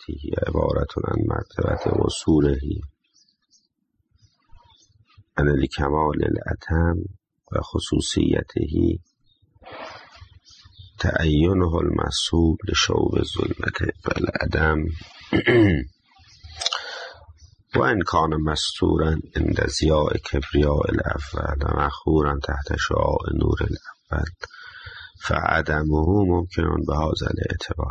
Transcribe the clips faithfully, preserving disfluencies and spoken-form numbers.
ذاته عبارة عن مرتبة وصوله عن الکمال الاتم و خصوصیته تعینه المصحوب لشوب الظلمت و العدم و ان کان مستورا عند ضیاء کبریاء الاول و مخورا تحت شعاع نور الاول فعدمه ممکن به هذا الاعتبار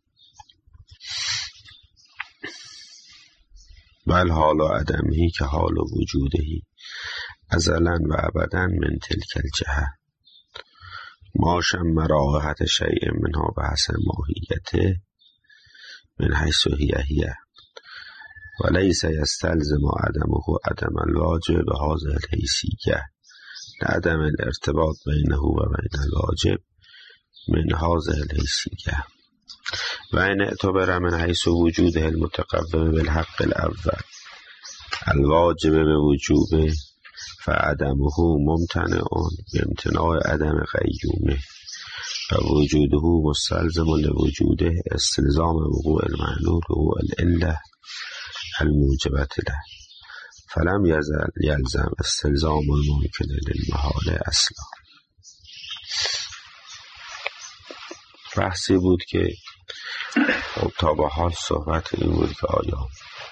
بل حال عدمه که حال وجودهی ازلا و ابدا من تلک الجهه ما شم رائحة شیء منها بحث ماهیته من حیث هی هی و لیس یستلزم عدمه عدم الواجب بهذه الحیثیه لعدم الارتباط بینه و بین الواجب من هذه الحیثیه و این اعتبر من حیث وجوده المتقوم بالحق الاول الواجب بوجوبه فعدمه ممتنع بامتناع عدم قیومه و وجوده مستلزم لوجوده استلزام وقوع المعلول وقوع العله الموجبة له فلم یزل یلزم استلزام الممکن للمحال اصلا. بحثی بود که خب تا به حال صحبت این بود که آیا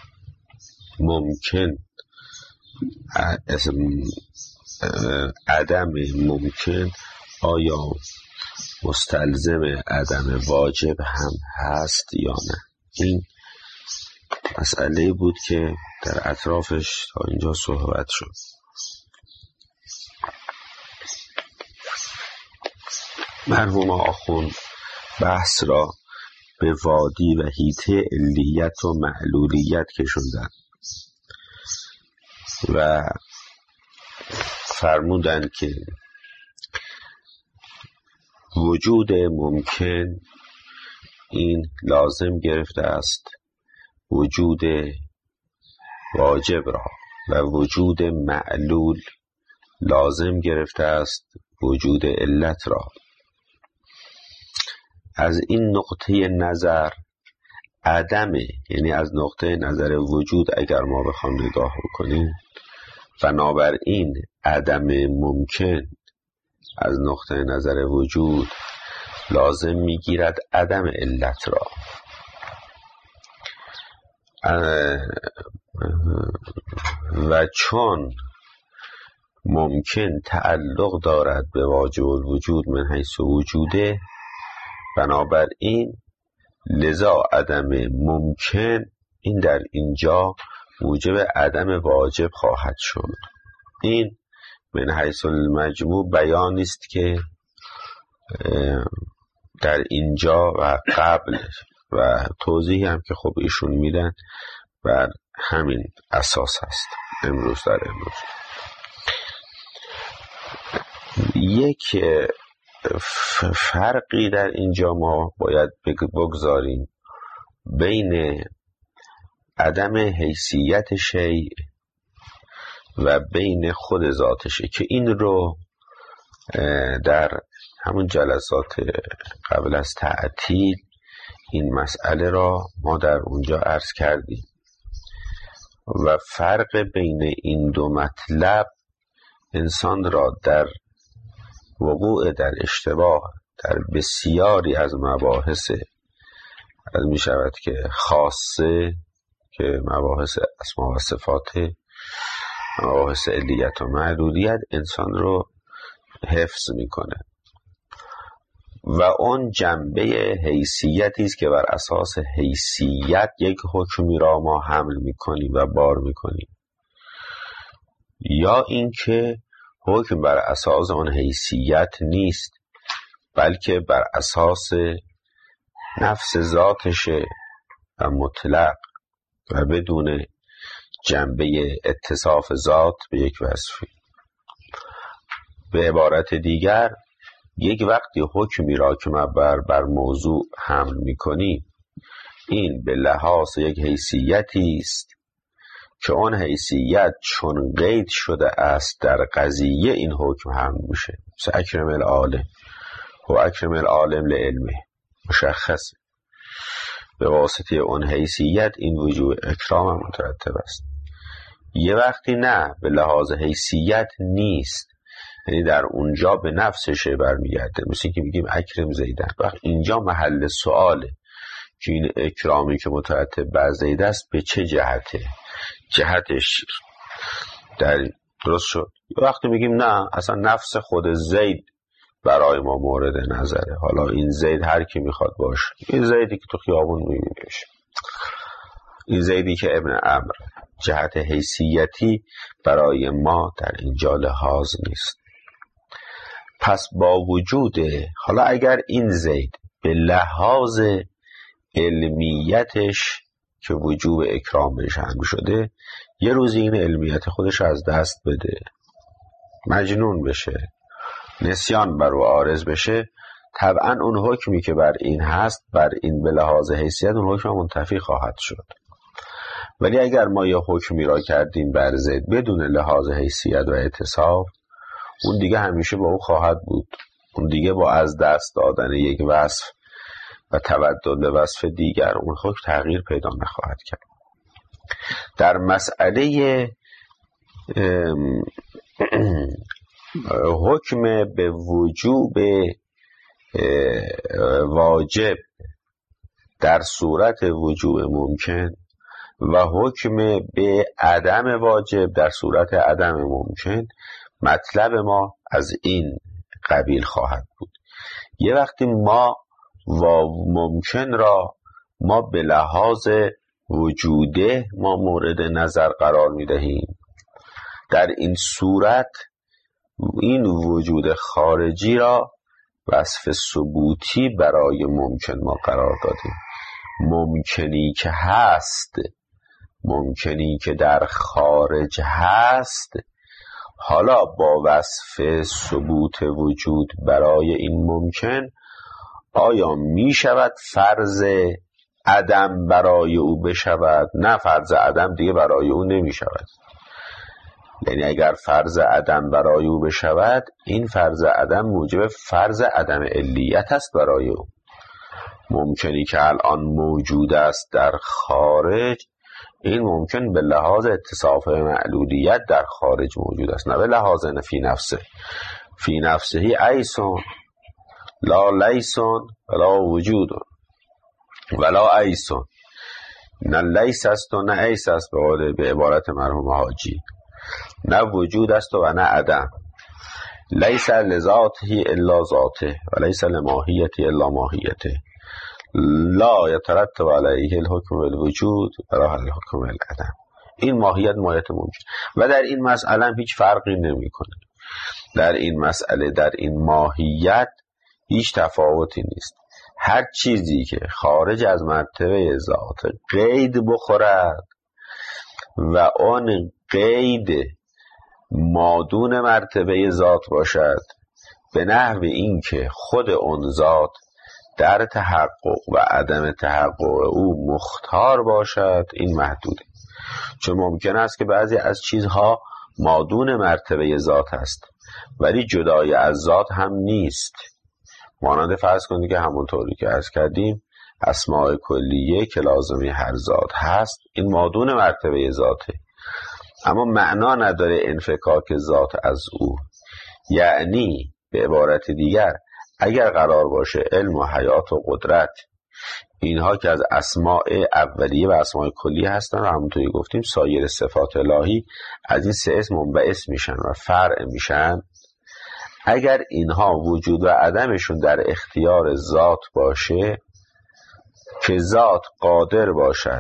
ممکن عدم ممکن آیا مستلزم عدم واجب هم هست یا نه. این مسئله بود که در اطرافش تا اینجا صحبت شد. مرحوم آخوند بحث را به وادی و حیطه علیت و معلولیت کشوندن و فرمودند که وجود ممکن این لازم گرفته است وجود واجب را و وجود معلول لازم گرفته است وجود علت را. از این نقطه نظر عدم، یعنی از نقطه نظر وجود اگر ما بخوام نگاه بکنیم، بنابراین عدم ممکن از نقطه نظر وجود لازم میگیرد عدم علت را و چون ممکن تعلق دارد به واجب الوجود من حیث وجوده، بنابراین لذا عدم ممکن این در اینجا موجب عدم واجب خواهد شد. این من حیث المجموع بیانی است که در اینجا و قبل و توضیحی هم که خب ایشون میدن بر همین اساس هست. امروز در امروز یک فرقی در اینجا ما باید بگذاریم بین عدم حیثیت شیء و بین خود ذاتشه که این رو در همون جلسات قبل از تعطیل این مسئله را ما در اونجا عرض کردیم و فرق بین این دو مطلب انسان را در وقوع در اشتباه در بسیاری از مباحث از می شود که خاصه که مباحث اسما و صفات، مباحث علیت و معلولیت انسان رو حفظ میکنه و اون جنبه حیثیتی است که بر اساس حیثیت یک حکمی را ما حمل میکنیم و بار میکنیم، یا اینکه حکم بر اساس اون حیثیت نیست بلکه بر اساس نفس ذاتشه و مطلق و بدون جنبه اتصاف ذات به یک وصفی. به عبارت دیگر یک وقتی حکمی را که ما بر, بر موضوع حمل می‌کنیم این به لحاظ یک حیثیتی است که اون حیثیت چون قید شده است در قضیه این حکم حمل میشه. مثل اکرم العالم و اکرم العالم لعلمه مشخصه. به واسطه اون حیثیت این وجوه اکرام هم مترتب است. یه وقتی نه به لحاظ حیثیت نیست، یعنی در اونجا به نفسش برمیگرده، مثل اینکه میگیم اکرم زیدن. وقت اینجا محل سواله که این اکرامی که مترتب بر زید است به چه جهته، جهتش در درست شد. یه وقتی میگیم نه اصلا نفس خود زید برای ما مورد نظره، حالا این زید هر کی میخواد باشه، این زیدی که تو خیابون میبینیش، این زیدی که ابن عمرو، جهت حیثیتی برای ما در اینجا لحاظ نیست. پس با وجود، حالا اگر این زید به لحاظ علمیتش که وجوب اکرام بهش هم شده، یه روزی این علمیت خودش از دست بده، مجنون بشه، نسیان بر او عارض بشه، طبعا اون حکمی که بر این هست، بر این به لحاظ حیثیت اون حکم منتفی خواهد شد. ولی اگر ما یه حکمی را کردیم بر زید بدون لحاظ حیثیت و اتصاف، اون دیگه همیشه با او خواهد بود، اون دیگه با از دست دادن یک وصف و تبدل به وصف دیگر اون حکم تغییر پیدا نخواهد کرد. در مسئله حکم به وجوب واجب در صورت وجوب ممکن و حکم به عدم واجب در صورت عدم ممکن، مطلب ما از این قبیل خواهد بود. یه وقتی ما و ممکن را ما به لحاظ وجوده ما مورد نظر قرار می دهیم، در این صورت این وجود خارجی را وصف ثبوتی برای ممکن ما قرار دادیم. ممکنی که هست، ممکنی که در خارج هست، حالا با وصف ثبوت وجود برای این ممکن آیا می شود فرض عدم برای او بشود؟ نه، فرض عدم دیگه برای او نمی شود. یعنی اگر فرض عدم برای او بشود، این فرض عدم موجب فرض عدم علیت است برای او. ممکنی که الان موجود است در خارج، این ممکن به لحاظ اتصاف معلولیت در خارج موجود است، نه به لحاظ فی نفسه. فی نفسه ایسون لا لیسون ولا وجودون ولا ایسون، نه لیس است و نه ایس است به قول به عبارت مرحوم حاجی، نه وجود است و نه عدم. لیس لذاته الا ذاته و لیس لماهیته الا ماهیته، لا یترتب علیه الحکم بالوجود ولا الحکم بالعدم. این ماهیت ماهیت ممکن و در این مسئله هیچ فرقی نمیکنه. در این مسئله، در این ماهیت هیچ تفاوتی نیست. هر چیزی که خارج از مرتبه ذات قید بخورد و آن قید مادون مرتبه ذات باشد، به نحو این که خود اون ذات در تحقق و عدم تحقق او مختار باشد، این محدوده. چون ممکن است که بعضی از چیزها مادون مرتبه ذات است ولی جدای از ذات هم نیست. مانند فرض کنید که همونطوری که عرض کردیم اسماء کلیه که لازمی هر ذات هست، این مادون مرتبه ذاته، اما معنا نداره انفکاک ذات از او. یعنی به عبارت دیگر اگر قرار باشه علم و حیات و قدرت اینها که از اسماء اولیه و اسماء کلیه هستن و همونطوری گفتیم سایر صفات الهی از این سه اسم منبعث میشن و فرع میشن، اگر اینها وجود و عدمشون در اختیار ذات باشه که ذات قادر باشد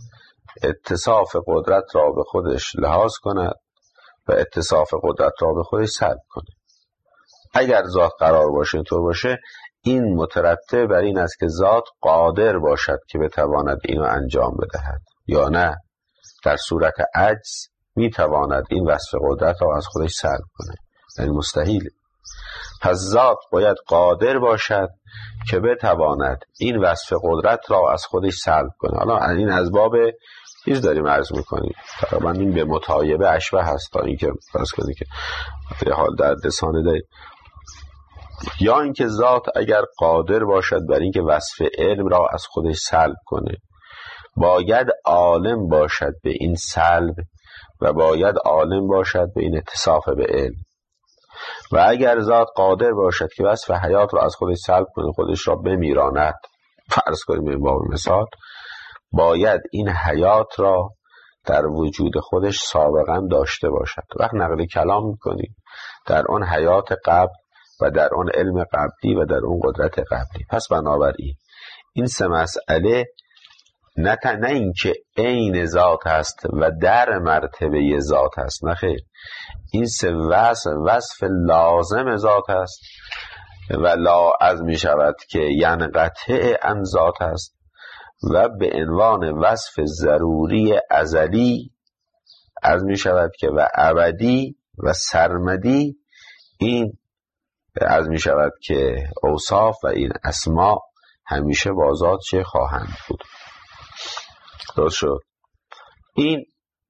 اتصاف قدرت را به خودش لحاظ کند و اتصاف قدرت را به خودش سلب کنه، اگر ذات قرار باشه اینطور باشه، این مترتب بر این است که ذات قادر باشد که بتواند اینو انجام بدهد، یا نه در صورت عجز میتواند این وصف قدرت را از خودش سلب کنه، یعنی مستحیله. پس ذات باید قادر باشد که بتواند این وصف قدرت را از خودش سلب کنه. حالا این از باب چیز داریم عرض میکنیم، تقریبا این به متایبه اشبه هست تا اینکه فرض کنید که به حال در دسانه داریم یا اینکه ذات اگر قادر باشد بر اینکه وصف علم را از خودش سلب کنه، باید عالم باشد به این سلب و باید عالم باشد به این اتصاف به علم. و اگر ذات قادر باشد که وصف حیات را از خودش سلب کنه، خودش را بمیراند، فرض کنیم این باب مثال، باید این حیات را در وجود خودش سابقا داشته باشد. وقت نقل کلام میکنیم در اون حیات قبل و در اون علم قبلی و در اون قدرت قبلی. پس بنابراین این سه مسئله نه نه این که عین ذات هست و در مرتبه ذات هست، نه خیر، این سه وصف وصف لازم ذات هست و لا از می شود که ینقطع عن ذات هست و به عنوان وصف ضروری ازلی از می شود که و ابدی و سرمدی این از می شود که اوصاف و این اسما همیشه با ذات چه خواهند بود. درست شد؟ این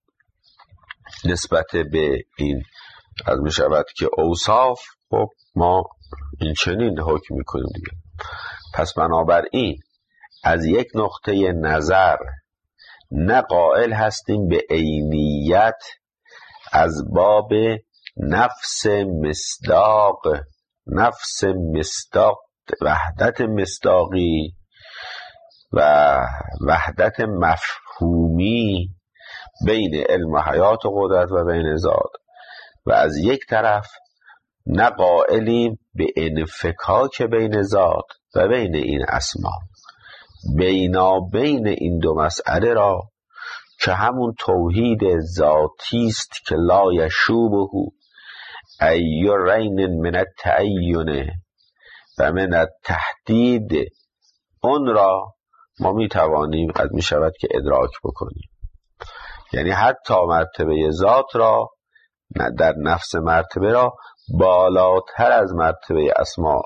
نسبت به این از می شود که اوصاف، خب ما این چنین حکم می کنیم دیگه. پس بنابراین از یک نقطه نظر نه قائل هستیم به عینیت از باب نفس مصداق، نفس مصداق، وحدت مصداقی و وحدت مفهومی بین علم و حیات و قدرت و بین ذات، و از یک طرف نه قائلیم به انفکاک بین ذات و بین این اسما. بینا بین این دو مسئله را که همون توحید ذاتی است که لا یشوبه ای رین من التعین و من التحدید، اون را ما می توانیم قد می شود که ادراک بکنیم. یعنی حتی مرتبه ذات را در نفس مرتبه را بالاتر از مرتبه اسما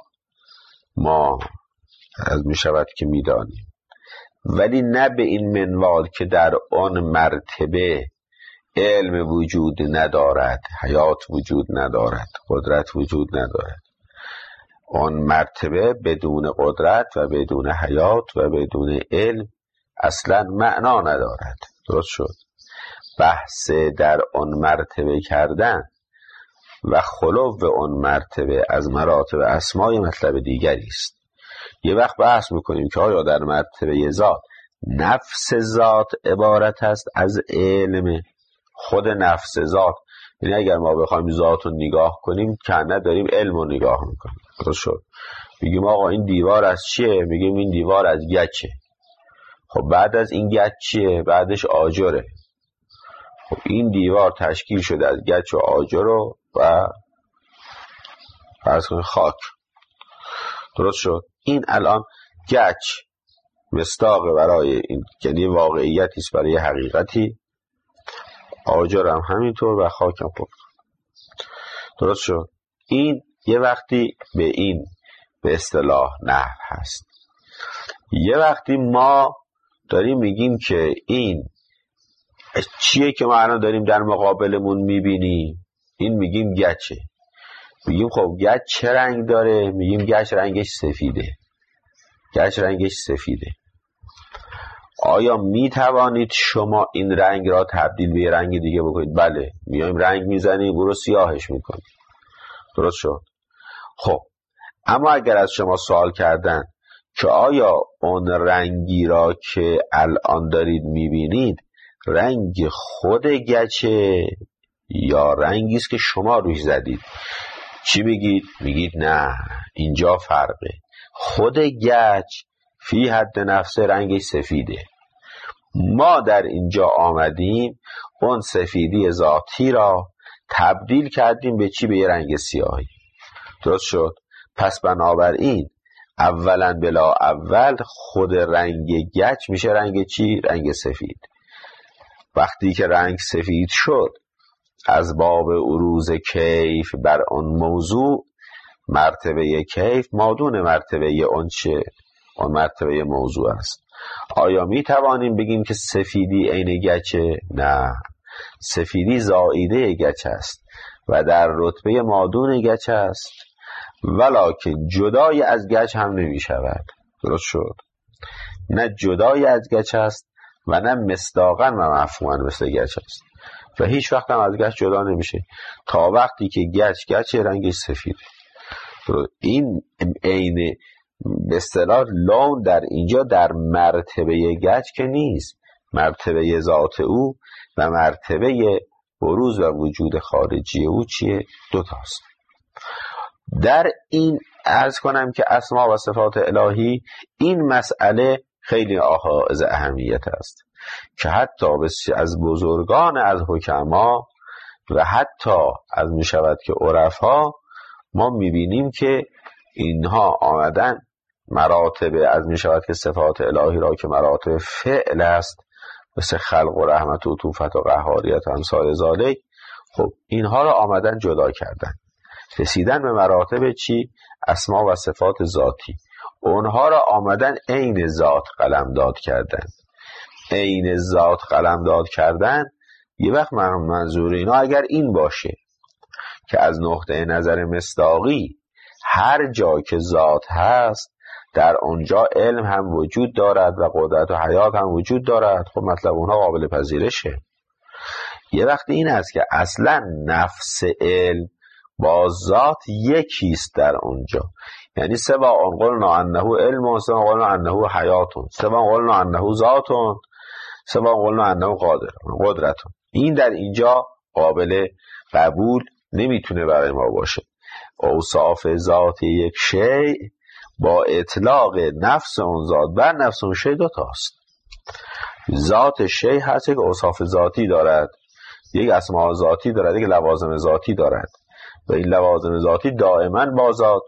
ما از می شود که می دانیم، ولی نه به این منوال که در آن مرتبه علم وجود ندارد، حیات وجود ندارد، قدرت وجود ندارد. آن مرتبه بدون قدرت و بدون حیات و بدون علم اصلا معنا ندارد. درست شد؟ بحث در آن مرتبه کردن و خلو آن مرتبه از مراتب اسمای مطلب دیگری است. یه وقت بحث میکنیم که آیا در مرتبه ذات نفس ذات عبارت است از علم، خود نفس ذات، یعنی اگر ما بخوایم ذات رو نگاه کنیم که نداریم علم رو نگاه میکنیم. درست شد؟ میگیم آقا این دیوار از چیه؟ میگیم این دیوار از گچه. خب بعد از این گچ چیه؟ بعدش آجره. خب این دیوار تشکیل شده از گچ و آجر و فرض کنیم خاک. درست شد؟ این الان گچ مصداق برای این، یعنی واقعیتی است برای حقیقتی، آجر هم همینطور و خاک هم. خب درست شد؟ این یه وقتی به این به اصطلاح نحو هست. یه وقتی ما داریم میگیم که این چیه که ما الان داریم در مقابلمون میبینیم، این میگیم گچه. میگیم خب گچ چه رنگ داره؟ میگیم گچ رنگش سفیده. گچ رنگش سفیده. آیا میتوانید شما این رنگ را تبدیل به رنگ دیگه بکنید؟ بله، میایم رنگ میزنیم او رو سیاهش میکنیم. درست شد؟ خب اما اگر از شما سوال کردن که آیا اون رنگی را که الان دارید میبینید رنگ خود گچه یا رنگی است که شما روش زدید، چی میگید؟ میگید نه، اینجا فرقه. خود گچ فی حد نفس رنگش سفیده. ما در اینجا آمدیم اون سفیدی ذاتی را تبدیل کردیم به چی؟ به یه رنگ سیاهی. درست شد؟ پس بنابراین اولا بلا اول خود رنگ گچ میشه رنگ چی؟ رنگ سفید. وقتی که رنگ سفید شد از باب عروض کیف بر اون موضوع، مرتبه کیف مادون مرتبه اون چه؟ اون مرتبه موضوع است. آیا می توانیم بگیم که سفیدی عین گچه؟ نه، سفیدی زائیده گچ است و در رتبه مادون گچ است ولکن جدای از گچ هم نمی شود. درست شد؟ نه جدای از گچ است و نه مصداقاً و مفهوماً مثل گچ است و هیچ وقت هم از گچ جدا نمیشه تا وقتی که گچ گچ رنگش سفیده. این عین به اصطلاح لون در اینجا در مرتبه گچ که نیست، مرتبه ذات او و مرتبه بروز و وجود خارجی او چیه؟ دو تاست. در این عرض کنم که اسما و صفات الهی این مسئله خیلی حائز اهمیت است که حتی از بزرگان از حکما و حتی از می شود که عرفا ما می بینیم که اینها آمدن مراتب از می شود که صفات الهی را که مراتب فعل است مثل خلق و رحمت و عطوفت و قهاریت و امثال ذالک، خب اینها را آمدن جدا کردن، رسیدن به مراتب چی؟ اسما و صفات ذاتی. اونها را آمدن عین ذات قلمداد کردن. عین ذات قلمداد کردن یه وقت منظور اینا اگر این باشه که از نقطه نظر مصداقی هر جا که ذات هست در اونجا علم هم وجود دارد و قدرت و حیات هم وجود دارد، خب مطلب اونها قابل پذیرشه. یه وقت این است که اصلا نفس علم با ذات یکیست در اونجا، یعنی سوا ان قلنا انه علم و سوا قلنا انه حیاتون، سوا قلنا انه ذاتون، سوا قلنا انه قادر قدرتون. این در اینجا قابل قبول نمیتونه برای ما باشه. اوصاف ذات یک شیء با اطلاق نفس اون ذات بر نفس اون شیء دو تاست. ذات شیء هست که اوصاف ذاتی دارد، یک اسماء ذاتی دارد، یک لوازم ذاتی دارد و این لوازم ذاتی دائما با ذات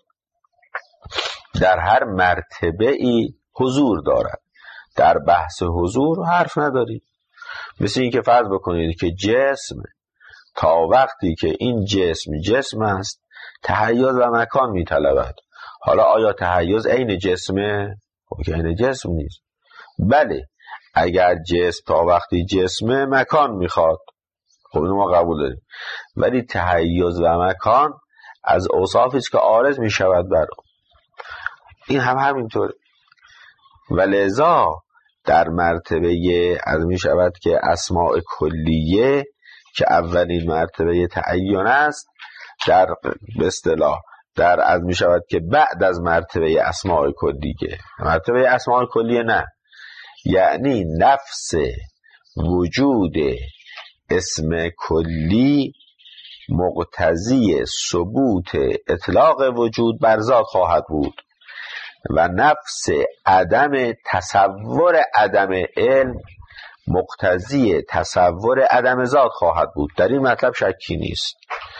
در هر مرتبه ای حضور دارد. در بحث حضور حرف ندارید. مثل این که فرض بکنید که جسم تا وقتی که این جسم جسم است تحیز و مکان میطلبد. حالا آیا تحیز عین جسمه؟ خب که عین جسم نیست. بله اگر جسم تا وقتی جسمه مکان میخواد، خب اینو ما قبول داریم، ولی تحیز و مکان از اوصافی است که عارض میشود بر این هم همینطوره. ولذا در مرتبه از می شود که اسماء کلیه که اولین مرتبه تعین است، در به اصطلاح در از می شود که بعد از مرتبه اسماء کلیه، مرتبه اسماء کلیه نه، یعنی نفس وجود اسم کلی مقتضی ثبوت اطلاق وجود بر ذات خواهد بود و نفس عدم تصور عدم علم مقتضی تصور عدم ذات خواهد بود. در این مطلب شکی نیست.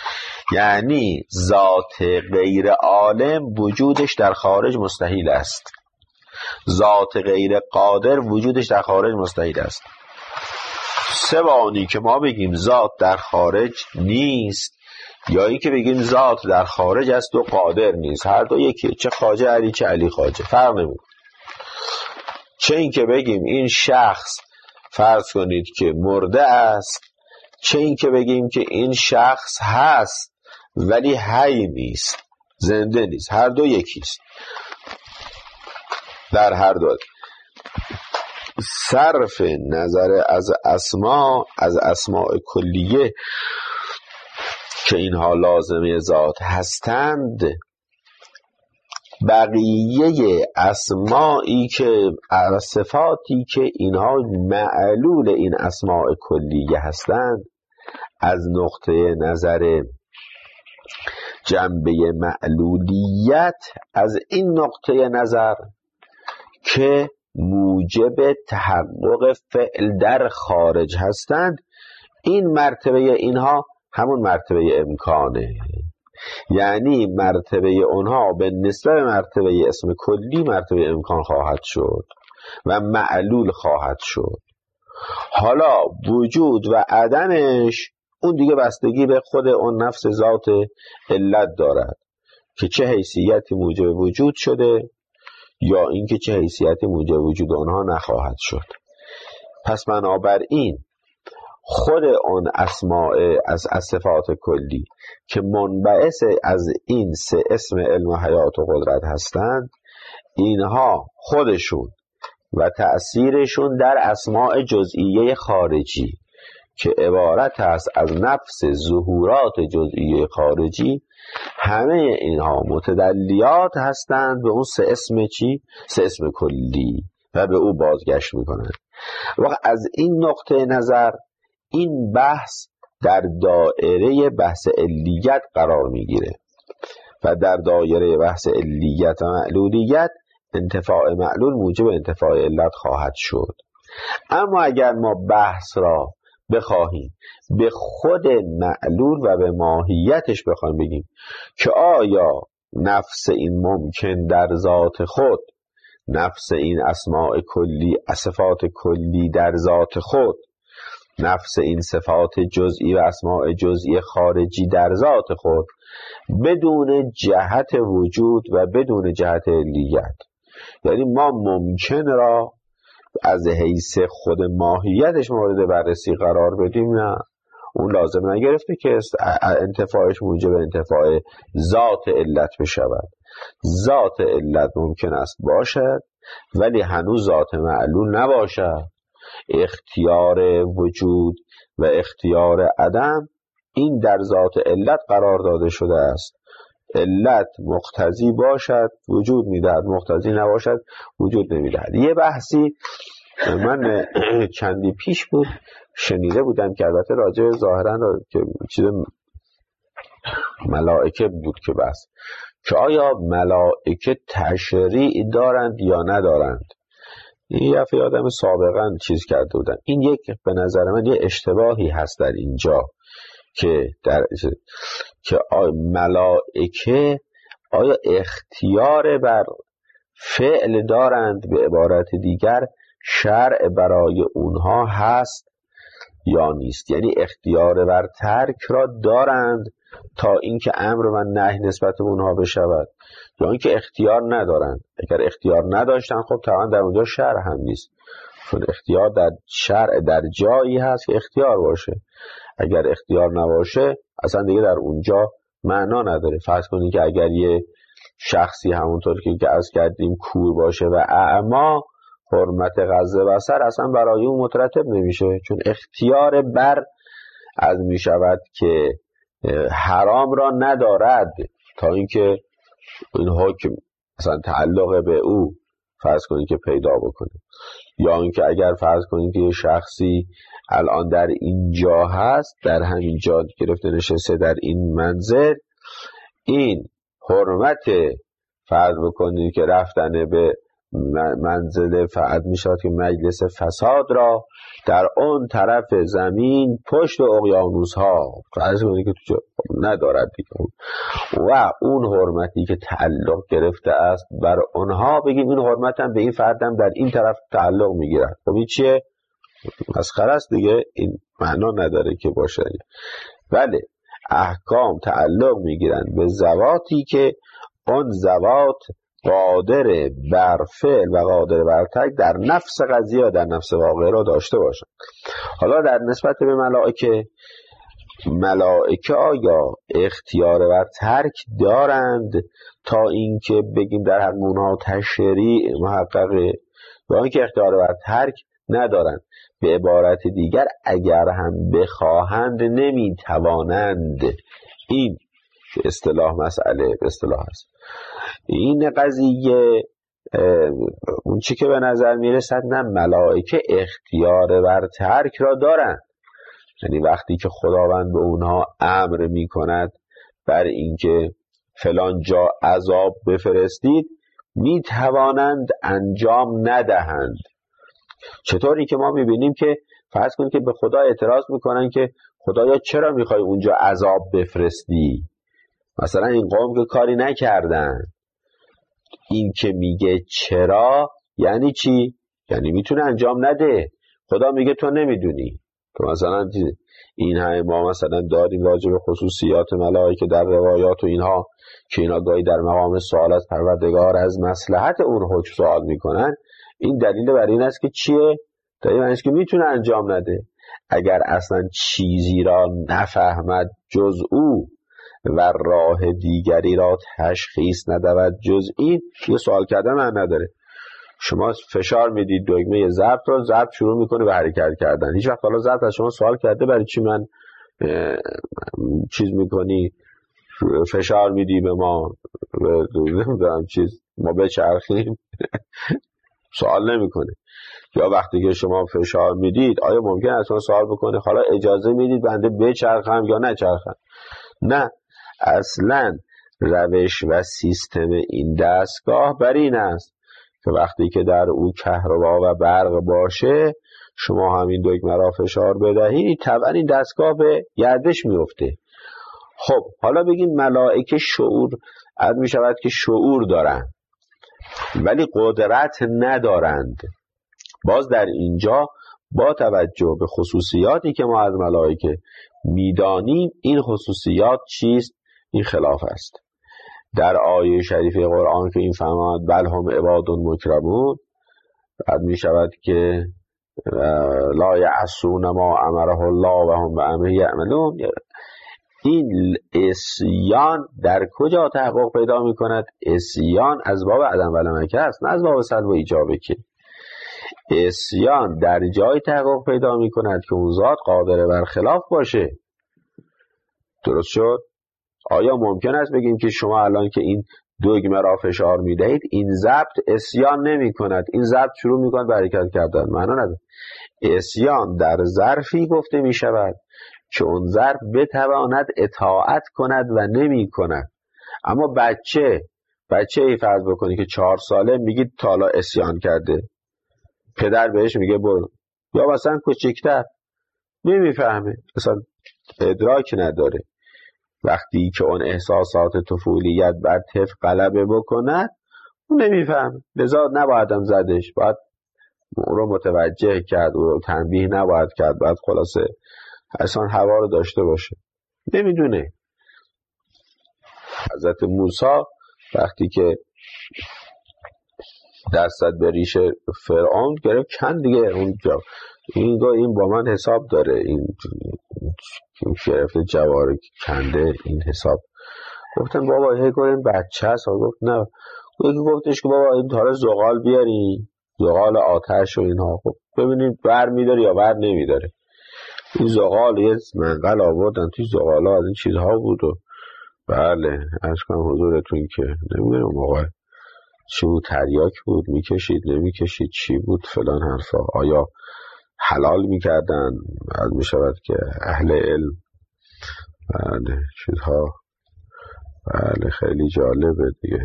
یعنی ذات غیر عالم وجودش در خارج مستحیل است، ذات غیر قادر وجودش در خارج مستحیل است. سوانی که ما بگیم ذات در خارج نیست یا این که بگیم ذات در خارج است و قادر نیست، هر دو یکی، چه خواجه علی چه علی خواجه، فرق نمیکنه. چه این که بگیم این شخص فرض کنید که مرده است، چه این که بگیم که این شخص هست ولی حی نیست، زنده نیست، هر دو یکیست. در هر دو صرف نظر از اسما از اسماء کلیه که اینها لازمه ذات هستند، بقیه اسمایی که صفاتی که اینها معلول این اسماء کلیه هستند از نقطه نظر جنبه معلولیت، از این نقطه نظر که موجب تحقق فعل در خارج هستند، این مرتبه اینها همون مرتبه امکانه، یعنی مرتبه اونها به نسبت مرتبه اسم کلی مرتبه امکان خواهد شد و معلول خواهد شد. حالا وجود و عدمش اون دیگه بستگی به خود اون نفس ذات علت دارد که چه حیثیتی موجب وجود شده یا اینکه چه حیثیتی موجب وجود آنها نخواهد شد. پس بنابراین خود اون اسماء از, از صفات کلی که منبعث از این سه اسم علم و حیات و قدرت هستند، اینها خودشون و تأثیرشون در اسماء جزئیه خارجی که عبارت است از نفس ظهورات جزئیه خارجی، همه اینها متدلیات هستند به اون سه اسم چی؟ سه اسم کلی و به او بازگشت میکنند. و از این نقطه نظر این بحث در دایره بحث علیت قرار میگیره و در دایره بحث علیت و معلولیت انتفاع معلول موجب انتفاع علت خواهد شد. اما اگر ما بحث را بخواهیم به خود معلول و به ماهیتش بخوایم بگیم که آیا نفس این ممکن در ذات خود، نفس این اسماء کلی، صفات کلی در ذات خود، نفس این صفات جزئی و اسماء جزئی خارجی در ذات خود بدون جهت وجود و بدون جهت علیت، یعنی ما ممکن را از حیث خود ماهیتش مورد بررسی قرار بدیم، نه، اون لازم نگرفته که انتفاعش موجب انتفاع ذات علت بشود. ذات علت ممکن است باشد ولی هنوز ذات معلول نباشد. اختیار وجود و اختیار عدم این در ذات علت قرار داده شده است. علت مقتضی باشد وجود میدهد، مقتضی نباشد وجود نمیدهد. یه بحثی من چندی پیش بود شنیده بودم که البته راجع ظاهرا که چیز ملائکه بود که بحث که آیا ملائکه تشریع دارند یا ندارند. این یه آدم سابقا چیز کرده بودن. این یک به نظر من یه اشتباهی هست در اینجا که در که ملائکه آیا اختیار بر فعل دارند، به عبارت دیگر شرع برای اونها هست یا نیست، یعنی اختیار بر ترک را دارند تا اینکه امر و نهی نسبت به اونها بشود، یا اینکه اختیار ندارند. اگر اختیار نداشتن خب طبعا در اونجا شرع هم نیست، چون اختیار در شرع در جایی هست که اختیار باشه. اگر اختیار نباشه اصلا دیگه در اونجا معنا نداره. فرض کنید که اگر یه شخصی همونطور که عرض کردیم کور باشه و اعما، حرمت غض بصر اصلا برای اون مترتب نمیشه، چون اختیار بر از میشود که حرام را ندارد تا اینکه این حکم اصلا تعلق به او فرض کنید که پیدا بکنه. یا اینکه اگر فرض کنید که یه شخصی الان در این جا هست، در همین جا گرفته نشسته در این منزل، این حرمت فرض بکنید که رفتن به منزل فعد می شود که مجلس فساد را در اون طرف زمین پشت اقیانوس ها فرض کنید که تو ندارد دیگه، و اون حرمتی که تعلق گرفته است بر اونها بگیم این حرمت هم به این فردم در این طرف تعلق می گیرد. خب این چیه؟ مسخره است دیگه، این معنا نداره که باشه. بله، احکام تعلق می گیرند به ذواتی که اون ذوات قادر بر فعل و قادر بر ترک در نفس قضیه و در نفس واقعه را داشته باشند. حالا در نسبت به ملائکه، ملائکه آیا اختیار بر ترک دارند تا اینکه بگیم در حق اونها تشریع محققه، یا اینکه اختیار بر ترک ندارند؟ به عبارت دیگر اگر هم بخواهند نمیتوانند. این اصطلاح مسئله به اصطلاح است. این قضیه اون چی که به نظر میرسد نه ملائکه اختیار بر ترک را دارند، یعنی وقتی که خداوند به اونها امر میکند بر اینکه فلان جا عذاب بفرستید میتوانند انجام ندهند. چطوری که ما میبینیم که فرض کنید که به خدا اعتراض میکنن که خدایا چرا میخوای اونجا عذاب بفرستی؟ مثلا این قوم که کاری نکردن. این که میگه چرا یعنی چی؟ یعنی میتونه انجام نده. خدا میگه تو نمیدونی. تو مثلا این همه ما مثلا داریم راجع به خصوصیات ملائکه در روایات و اینها که اینا گاهی در مقام سوال از پروردگار از مصلحت اون حکم سوال میکنن. این دلیل بر این است که چیه؟ دلیل بر این است که میتونه انجام نده. اگر اصلا چیزی را نفهمد جز او و راه دیگری را تشخیص ندود جز این، یه سوال کردن من نداره. شما فشار میدید دکمه ضبط رو، ضبط شروع میکنه به حرکت کردن. هیچ وقت حالا ضبط از شما سوال کرده برای چی من چیز میکنی، فشار میدی به ما نمیدونم چیز ما بچرخیم؟ سوال نمیکنه. یا وقتی که شما فشار میدید آیا ممکن است شما سوال بکنه حالا اجازه میدید بنده بچرخم یا نچرخم؟ نه، اصلا روش و سیستم این دستگاه بر این است که وقتی که در او کهربا و برق باشه شما همین دکمه را فشار بدهید طبعا این دستگاه به گردش میفته. خب حالا بگیم ملائکه شعور عد می شود که شعور دارند ولی قدرت ندارند. باز در اینجا با توجه به خصوصیاتی که ما از ملائکه میدانیم این خصوصیات چیست؟ این خلاف است. در آیه شریفه قرآن که این فرماید بل هم عباد مکرمون بعد می شود که لا یعصون ما امره الله و هم بامره یعملون. این اسیان در کجا تحقق پیدا می کند؟ اسیان از باب عدم و لمکه است، نه از باب سلب و ایجابه. که اسیان در جای تحقق پیدا می کند که اون ذات قادر بر خلاف باشه. درست شد؟ آیا ممکن است بگیم که شما الان که این دکمه را فشار می دهید این ضبط اسیان نمی کند، این ضبط شروع می کند به حرکت کردن؟ معنا نداره. اسیان در ظرفی گفته می شود که اون ظرف بتواند اطاعت کند و نمی کند. اما بچه بچه ای فرض بکنی که چهار ساله میگید تالا اسیان کرده، پدر بهش میگه برو، یا مثلا کوچکتر نمیفهمه، اصلا ادراک نداره. وقتی که اون احساسات طفولیت بر طفل غلبه بکند اون نمیفهمه، لذا نبایدم زدش، باید اون رو متوجه کرد، اون رو تنبیه نباید کرد، باید خلاصه اصلا هوا رو داشته باشه، نمیدونه. حضرت موسی وقتی که دستت به ریش فرعون گرفت کن دیگه اونجا، این این با من حساب داره، این گرفته جوار کنده این حساب. گفتن بابا هی این بچه هست. گفت نه. یکی گفتش که بابا این تاره زغال بیارین، زغال آتش و اینها، خب ببینیم بر میداره یا بر نمیداره. این زغال یه منقل آوردن توی زغال ها از این چیزها بود و بله عرض کنم حضورتون که نمیدونم موقع چی بود، تریاک بود، میکشید نمیکشید، چی بود فلان حرفا، آیا حلال میکردن؟ بعد میشود که اهل علم بله چیزها بله خیلی جالبه دیگه.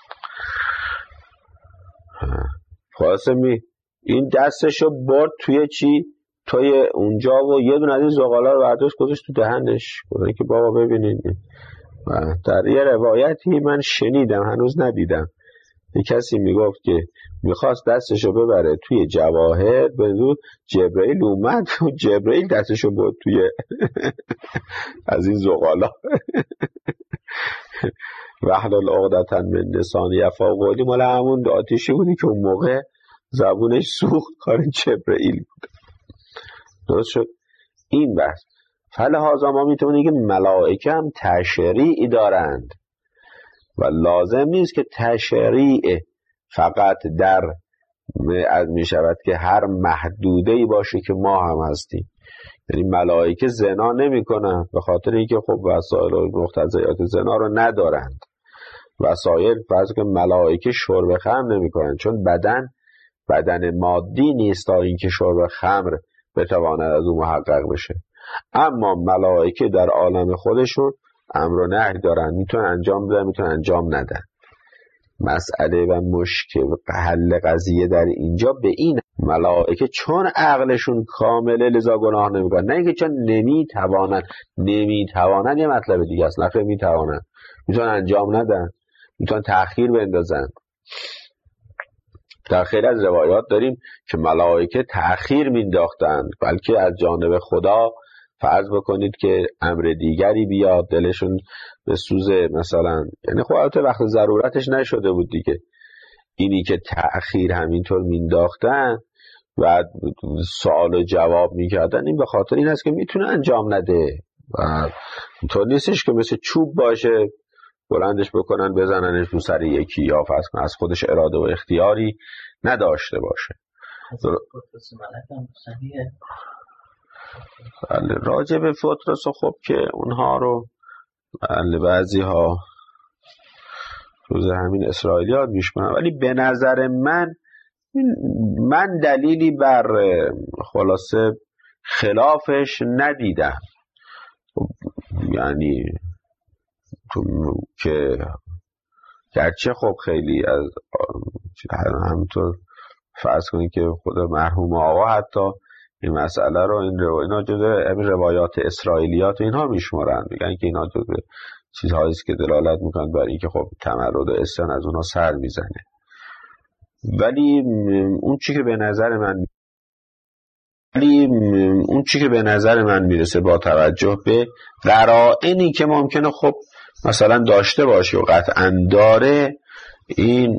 خلاصه می این دستشو برد توی چی؟ توی اونجا و یه دونه از این زغالا رو برداشت گذاشت تو دهنش. گفتن که بابا ببینید. در یه روایتی من شنیدم هنوز ندیدم، یه کسی میگفت که میخواست دستشو ببره توی جواهر، بدون جبرئیل اومد و جبرئیل دستشو برد توی از این زغالا. وحلل عقدة من لسانی یفقهوا قولی مال همون آتیشی بودی که اون موقع زبونش سوخت، کار جبرئیل بود. درست شد این بحث. فلهذا ما میتونیم که ملائکه هم تشریع دارند و لازم نیست که تشریع فقط در از می شود که هر محدوده‌ای باشه که ما هم هستیم. یعنی ملائکه زنا نمی کنن به خاطر اینکه خب وسایل و مقتضیات زنا رو ندارند. وسایل فرض که ملائکه شرب خمر نمی کنن چون بدن بدن مادی نیست تا اینکه شرب خمر بتواند از اون محقق بشه. اما ملائکه در عالم خودشون امر و نهی دارن، میتونن انجام بدن میتونن انجام ندن. مسئله و مشکل حل قضیه در اینجا به این ملائکه چون عقلشون کامله لذا گناه نمیکنن، نه اینکه چون نمیتوانن. نمیتوانن یه مطلب دیگه است، نفع میتوانن، میتونن انجام ندن، میتونن تأخیر بندازن. در خیلی از روایات داریم که ملائکه تأخیر مینداختن، بلکه از جانب خدا فرض بکنید که امر دیگری بیاد دلشون به سوزه مثلا، یعنی خب البته وقت ضرورتش نشده بود دیگه، اینی که تأخیر همینطور مینداختن و سوال و جواب میکردن، این به خاطر این است که میتونه انجام نده و اینطور نیستش که مثل چوب باشه بلندش بکنن بزننش رو سر یکی یا فرض کن از خودش اراده و اختیاری نداشته باشه. بله راجع به فطرس خب که اونها رو بله بعضی ها روز همین اسرائیلیات میشمونن، ولی به نظر من من دلیلی بر خلاصه خلافش ندیدم، یعنی که گرچه خب خیلی از همونطور فرض کنید که خود مرحوم آقا حتی این مسئله رو این رو اینا جزء روایات اسرائیلیات و اینها میشمارن، میگن که اینا جزء چیزهایی است که دلالت میکنن بر اینکه خب تمرد و عصیان از اونها سر میزنه. ولی اون چیزی که به نظر من ولی اون چیزی که به نظر من میرسه با توجه به قرائنی که ممکنه خب مثلا داشته باشه و قطعا داره، این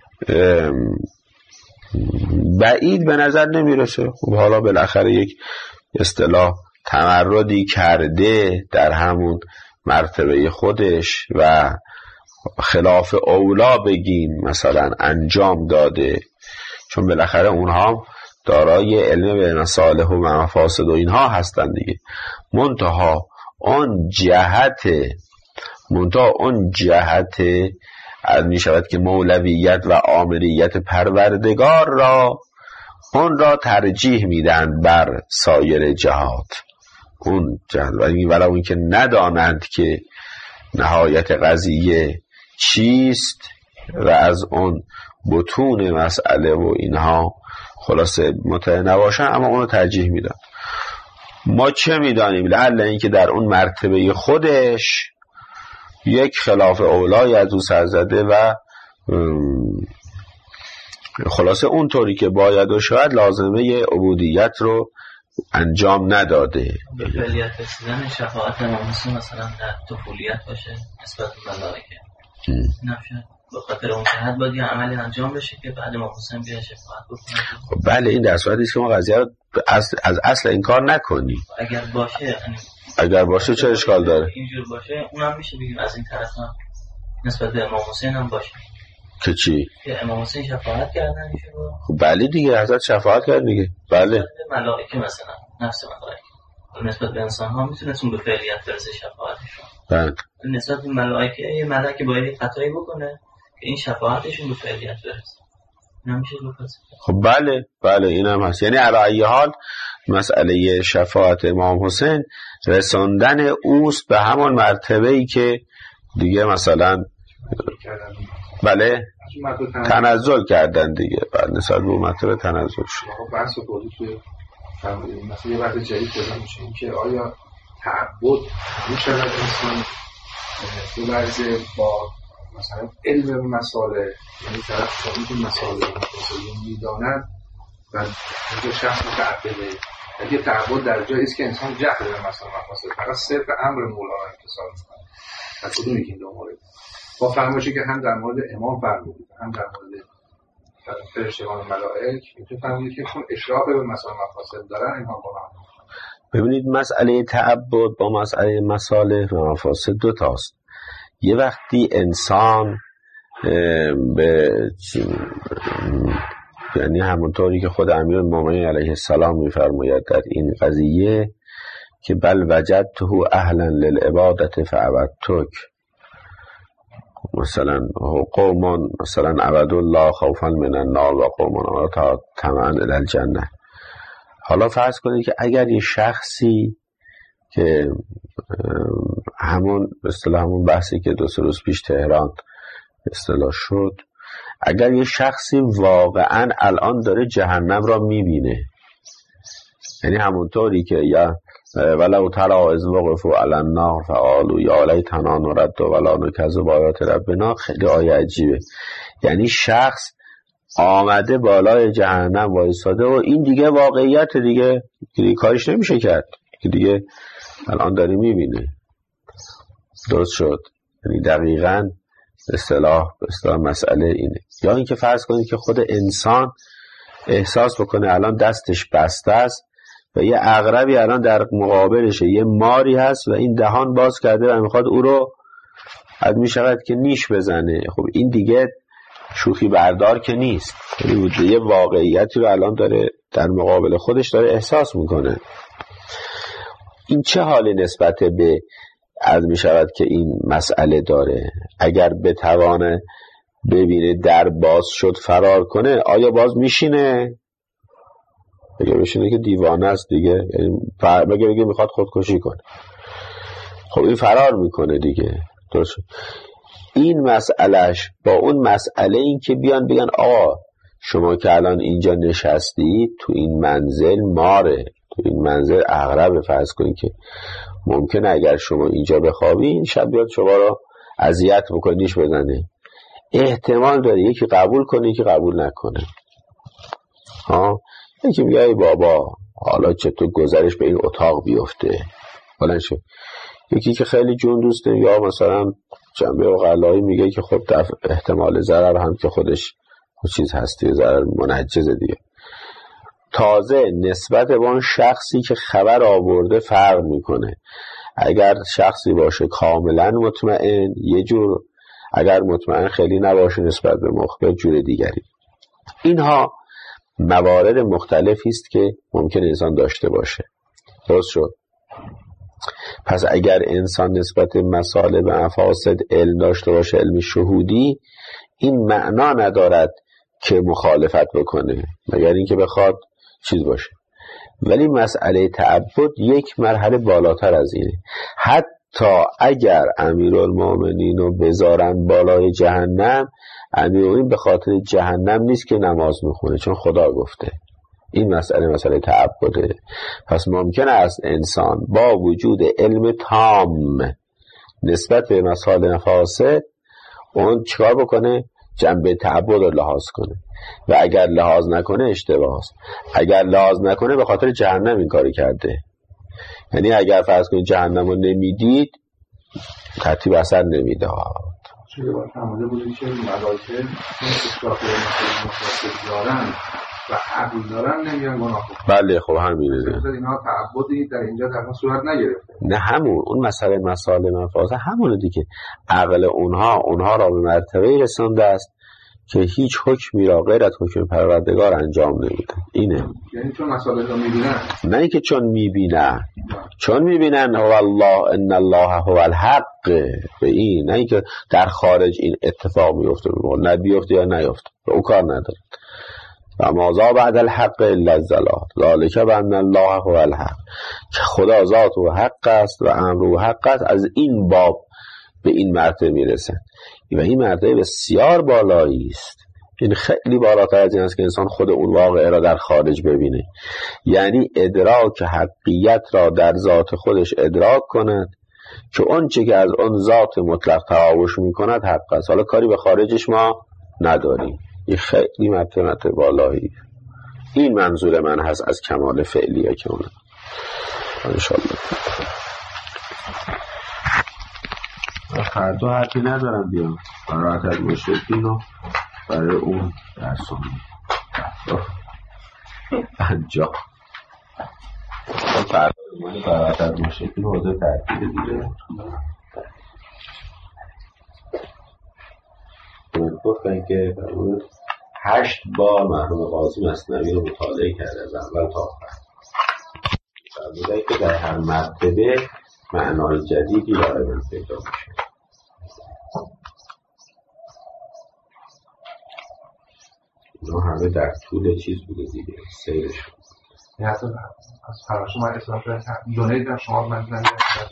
بعید به نظر نمیرسه. خب حالا بالاخره یک اصطلاح تمردی کرده در همون مرتبه خودش و خلاف اولا بگیم مثلا انجام داده، چون بالاخره اونها دارای علم به مصالح و مفاسد و اینها هستن دیگه. منتها اون جهت منتها اون جهت از می شود که مولویت و آمریت پروردگار را اون را ترجیح میدن بر سایر جهات. اون جهت ولو این که ندانند که نهایت قضیه چیست و از اون بطون مسئله و اینها خلاصه مطلع نباشن، اما اون رو ترجیح میدن. ما چه میدانیم؟ لعل این که در اون مرتبه خودش یک خلاف اولای از او سر زده و خلاصه اونطوری که باید و شاید لازمه عبودیت رو انجام نداده. به فعلیت رسیدن شفاعت امام حسین مثلا در طفولیت باشه نسبت به ملائکه، نمیشه به خاطر اون جهت باید یه عملی انجام بشه که بعد امام حسین بیاد شفاعت بکنه. خب بله این در صورتی است که ما قضیه رو از, از اصل انکار نکنیم. اگر باشه اگر باشه چه اشکال داره؟ اینجور باشه اونم میشه بگیم از این طرف هم نسبت به امام حسین هم باشه که چی؟ که امام حسین شفاعت کردن میشه. خب بله دیگه حضرت شفاعت کرد دیگه. بله ملائکه مثلا نفس ملائکه نسبت به انسان ها میتونستون به فعلیت برسه شفاعتشون. بله نسبت به ملائکه یه ملائکه باید خطایی بکنه که این شفاعتشون به فعلیت برسه، نمیشه بپذیره. خب بله بله این هم هست. یعنی علی ای حال مسئله شفاعت امام حسین رساندن اوست به همون مرتبه‌ای که دیگه مثلا بله تنزل کردن دیگه، بعد نسبت به مرتبه تنزل شد. بحث خودی توی مثلا یه وقت جدید پیدا میشه این که آیا تعبد میشود انسان تو لحظه با مثلا علم به مسائل، یعنی طرف فهمید مسائل رو میداند و اینجا شخص متعبده، اگه تعبد در جایی است که انسان جهل به مسائل مفاسد فقط صرف امر مولا را امتثال میکنه. پس کدوم یکی این دو مورد با فرمایشی که هم در مورد امام فرمودید هم در مورد فرشتگان و ملائک میتونه فرمودید که چون اشراف به مسائل مفاسد دارن اینها با هم. ببینید مسئله تعبد با مسئله مصالح و مفاسد دو تاست. یه وقتی انسان به یعنی همونطوری که خود امیرالمومنین علیه السلام میفرماید در این قضیه که بل وجدته اهلا للعبادت فعبدتک، مثلا قوم مثلا عبد الله خوفا من النار و قوم طمعا الی الجنه. حالا فرض کنید که اگر یه شخصی که همون اصطلاح همون بحثی که دو سه روز پیش تهران اصطلاح شد، اگر یه شخصی واقعا الان داره جهنم را میبینه، یعنی همونطوری که یا ولو ترى اذ وقفوا علی النار فقالوا یا لیتنا نرد ولا نکذب بآیات ربنا، خیلی آیه عجیبه. یعنی شخص آمده بالای جهنم وایساده و این دیگه واقعیت دیگه دیگه کارش نمیشه کرد که دیگه الان داری میبینه. درست شد؟ یعنی دقیقاً اصطلاح اصطلاح مسئله اینه. یا اینکه فرض کنید که خود انسان احساس بکنه الان دستش بسته است و یه عقربی الان در مقابلشه، یه ماری هست و این دهان باز کرده و میخواد او رو حد میشود که نیش بزنه. خب این دیگه شوخی بردار که نیست، یه واقعیتی رو الان داره در مقابل خودش داره احساس میکنه. این چه حالی نسبت به از میشود که این مسئله داره؟ اگر بتوانه ببینه در باز شد فرار کنه، آیا باز میشینه؟ بگه بشینه که دیوانه است دیگه، یعنی فر... بگه بگه میخواد خودکشی کنه، خب این فرار میکنه دیگه. درست. این مسئلهش با اون مسئله این که بیان بگن آقا شما که الان اینجا نشستید تو این منزل ماره، تو این منزل عقرب، فرض کنید که ممکنه اگر شما اینجا بخوابین شب بیاد شما رو اذیت بکنه، نیش بزنه. احتمال داره یکی قبول کنه یکی قبول نکنه. ها یکی میگه ای بابا حالا چطور گذرش به این اتاق بیفته حالا شو. یکی که خیلی جون دوسته یا مثلا جنبه اقلایی میگه که خب احتمال ضرر هم که خودش چیز هستی، ضرر منجز دیگه. تازه نسبت به اون شخصی که خبر آورده فرق میکنه. اگر شخصی باشه کاملا مطمئن یه جور، اگر مطمئن خیلی نباشه نسبت به مخبر جور دیگری. اینها موارد مختلفی است که ممکن انسان داشته باشه. درست شد؟ پس اگر انسان نسبت به مصالح و مفاسد علم داشته باشه، علم شهودی، این معنا ندارد که مخالفت بکنه مگر اینکه بخواد چیز باشه. ولی مسئله تعبد یک مرحله بالاتر از اینه. حتی اگر امیرالمومنین رو بذارن بالای جهنم، امیرالمومنین به خاطر جهنم نیست که نماز میخونه، چون خدا گفته. این مسئله مسئله تعبده. پس ممکن است انسان با وجود علم تام نسبت به مسائل مفاسد اون چیکار بکنه؟ جنبه تعبد رو لحاظ کنه و اگر لحاظ نکنه اشتباه است. اگر لحاظ نکنه به خاطر جهنم این کاری کرده. یعنی اگر فرض کنید جهنم رو نمیدید ترتیب اثر نمیده. چه باید همونه بودید که ملائکه اصلاح مفاسد دارن و عقل دارن نمیان گناه کنن. بله خب همینه دیگه. اینها تعبدی در اینجا در صورت نگرفته. نه همون اون مسئله مسائل مفاسد همونه دیگه. عقل اونها اونها را به مرتبه رسانده است که هیچ حکمی را غیر از حکم پروردگار انجام نمیده. اینه. یعنی چون مسائل را میبینن؟ نه اینکه چون میبینن، چون میبینن هو الله ان الله هو الحق، به این، نه اینکه در خارج این اتفاق میفته، نه بیفته یا نیفته، به اون کار نداره. و ماذا بعد الحق الا الضلال ذلک بان الله هو الحق، که خدا ذات و حق است و امر و حق است. از این باب به این مرتبه میرسن و این مرتبه بسیار بالایی است. این خیلی بالاتر از این است که انسان خود اون واقعه را در خارج ببینه، یعنی ادراک حقیقت را در ذات خودش ادراک کند که اون چه که از اون ذات مطلق تراوش میکند حق است. حالا کاری به خارجش ما نداریم. این خیلی مرتبه مرتبه بالایی. این منظور من هست از کمال فعلیه که اونه انشاءالله. فردا حرفی ندارم بیام برایت از مشرکین و برای اون درسان انجام فردا برایت از مشرکین حوضه ترکیب دیگه گفتن که هشت بار مرحوم قاضی مثنوی رو مطالعه کرده از اول تا آخر. فرمودن که در هر مرتبه معنای جدیدی برای من پیدا میشه. اینا همه در طول چیز بوده دیگه، سیرش یه حتی از فراشو من اصلاح دونه دیدم شما من دیدم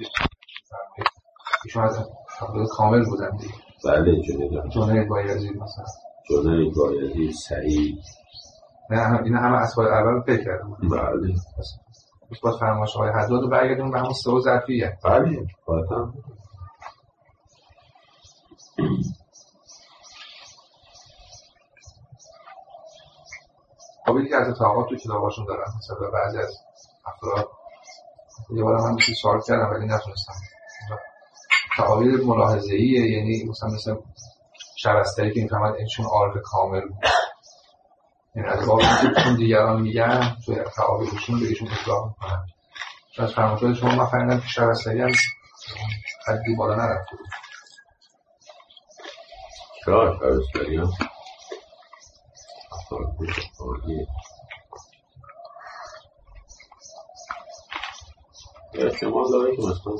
ایشون از حضور کامل بودن دیگه. بله جنید جنید بایزید مثلا جنید بایزید سعید، نه این همه اسباب اول فکر کردم. بله بس باید فرمایش های حضرت رو برگردیم به همون سه ظرفیه. بله باید هم قابلی که از اتاقات تو کتاباشون دارن مثلا بعضی از افراد یه بار من بسی سوال کردم ولی نتونستم. تعابیر ملاحظه‌ایه، یعنی مثلا مثل شبستری که این فهمد این چون عارف کامل بود یعنی از بابی که چون دیگران میگن توی تعابیرشون بهشون اطلاق میکنن. چون از فرمایشات شما من فهمیدم که شبستری هم حدی بالا نرفته بود. چرا شبستری هم افراد بشکاری یا شما داره که مثلا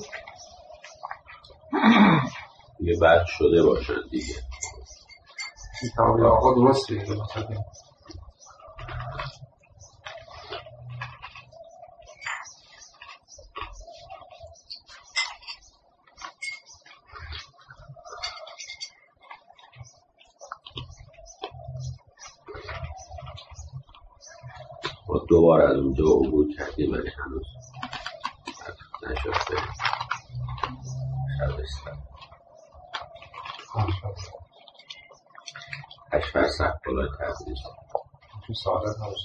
دیگه بد شده باشن دیگه این تعابیر آقا درسته دیگه مثلا ما دوباره از اونجا عبور کردیم ولی هنوز نشسته شبستر هشت فرسخ بلای تبریز تو سعادت نباشید.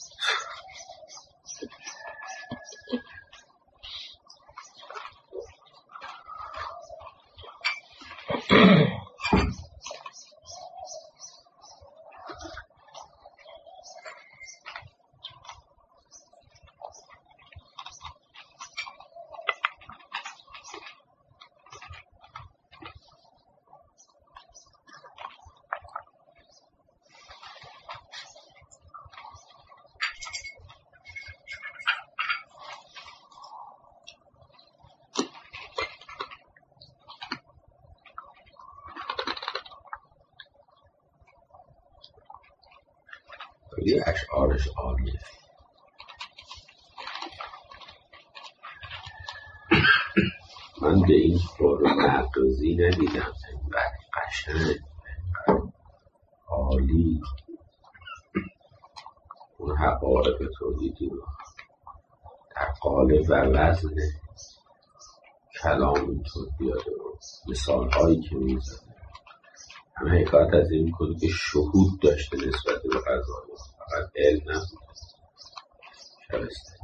خیلی اشعارش عالیه. من به این فرم نقضی ندیدم، اینقدر قشنگ عالی اون حقارق تولیدی رو در قالب و وزن کلام اینطور بیاده و مثال هایی که میزنه همه حکایت از این میکنه که شهود داشته نسبت به قضایی، فقط علم نبود. شبستری